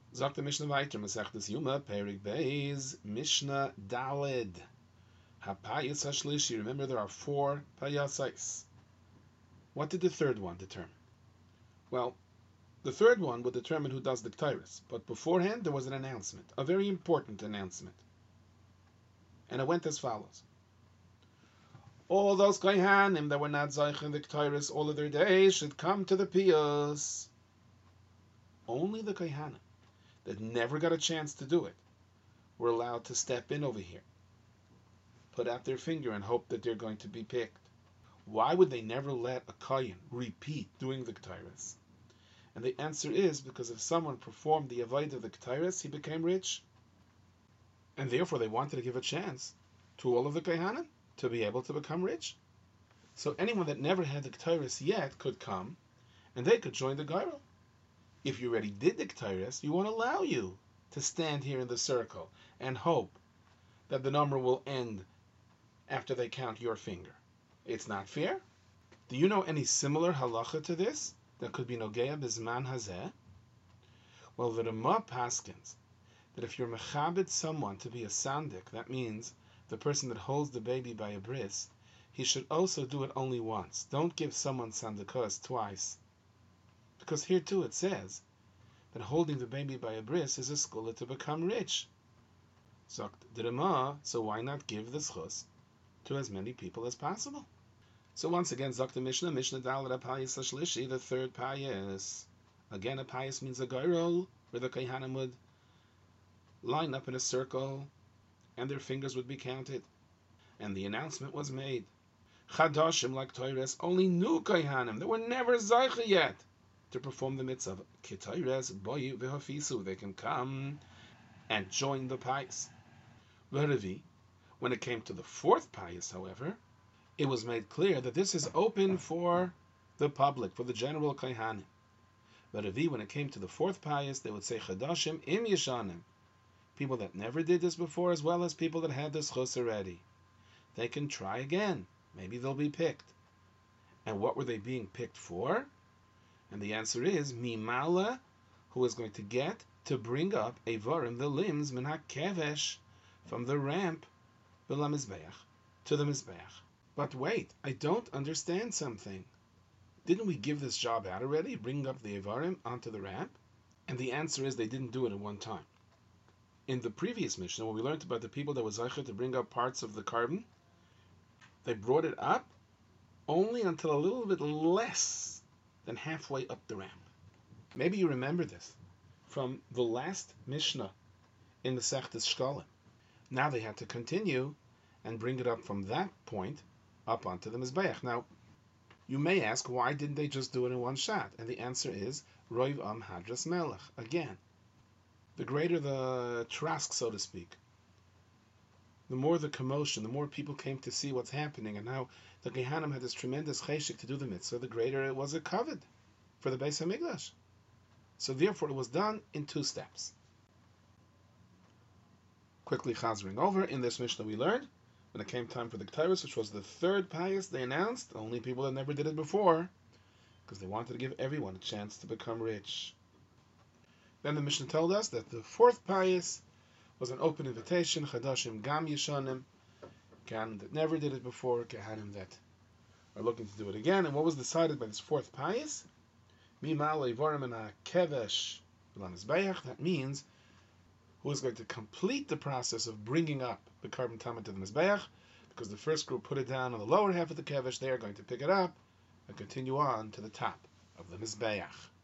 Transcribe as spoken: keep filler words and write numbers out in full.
Sagt the Mishnah weiter, Masechtes Yuma, Perik Beis, Mishnah Daled. Hapayas Hashlishi. Remember, there are four payasais. What did the third one determine? Well, the third one would determine who does the Ketairis. But beforehand, there was an announcement, a very important announcement. And it went as follows. All those Kohanim that were not Zayich in the Ketairis all of their days should come to the Piyos. Only the Kohanim that never got a chance to do it were allowed to step in over here, put out their finger and hope that they're going to be picked. Why would they never let a Kohen repeat doing the Ketairis? And the answer is because if someone performed the Avodah of the Ketairis, he became rich. And therefore they wanted to give a chance to all of the Kohanim to be able to become rich. So anyone that never had the Ketairis yet could come and they could join the Gairel. If you already did the Ketairis, we won't allow you to stand here in the circle and hope that the number will end after they count your finger. It's not fair. Do you know any similar halacha to this that could be Nogeya Bizman Hazeh? Well, the Rama paskins that if you're mechabed someone to be a sandik, that means the person that holds the baby by a bris, he should also do it only once. Don't give someone sandikos twice. Because here too it says that holding the baby by a bris is a skula to become rich. So, so why not give the schus to as many people as possible? So once again, Zok the Mishnah, Mishnah Dalet Apayas Ashlishi, the third payas. Again, a payas means a gairol, where the Kohanim would line up in a circle, and their fingers would be counted. And the announcement was made. Chadashim, like Toires, only new Kohanim that were never Zaycha yet to perform the mitzvah. K'Toires, Boyu v'Hafisu, they can come and join the payas. V'Revi, when it came to the fourth payas, however, it was made clear that this is open for the public, for the general Kohanim. V'Revi, when it came to the fourth payas, they would say Chadashim im Yeshanim, people that never did this before, as well as people that had this chus already. They can try again. Maybe they'll be picked. And what were they being picked for? And the answer is Mimala, who is going to get to bring up Evarim, the limbs, min hakevesh, from the ramp, v'la mizbeach, to the mizbeach. But wait, I don't understand something. Didn't we give this job out already? Bring up the Evarim onto the ramp? And the answer is they didn't do it at one time. In the previous Mishnah, when we learned about the people that was zeicher to bring up parts of the carbon, they brought it up only until a little bit less than halfway up the ramp. Maybe you remember this from the last Mishnah in the Sechtes Shkalim. Now they had to continue and bring it up from that point up onto the Mizbeach. Now, you may ask, why didn't they just do it in one shot? And the answer is, Roiv Am Hadras Melech. Again, the greater the trask, so to speak, the more the commotion, the more people came to see what's happening and how the Kohanim had this tremendous cheshik to do the mitzvah, the greater it was a kavod for the Beis HaMikdash. So therefore it was done in two steps. Quickly chazering over, in this Mishnah we learned, when it came time for the Ketairos, which was the third payas, they announced only people that never did it before, because they wanted to give everyone a chance to become rich. Then the Mishnah told us that the fourth payas was an open invitation, Chadashim Gam Yeshanim, Kohanim that never did it before, Kohanim that are looking to do it again. And what was decided by this fourth payas? Mimal Evarim and Kevesh Mizbeach. That means who is going to complete the process of bringing up the carbon tamid to the Mizbeach, because the first group put it down on the lower half of the Kevesh, they are going to pick it up and continue on to the top of the Mizbeach.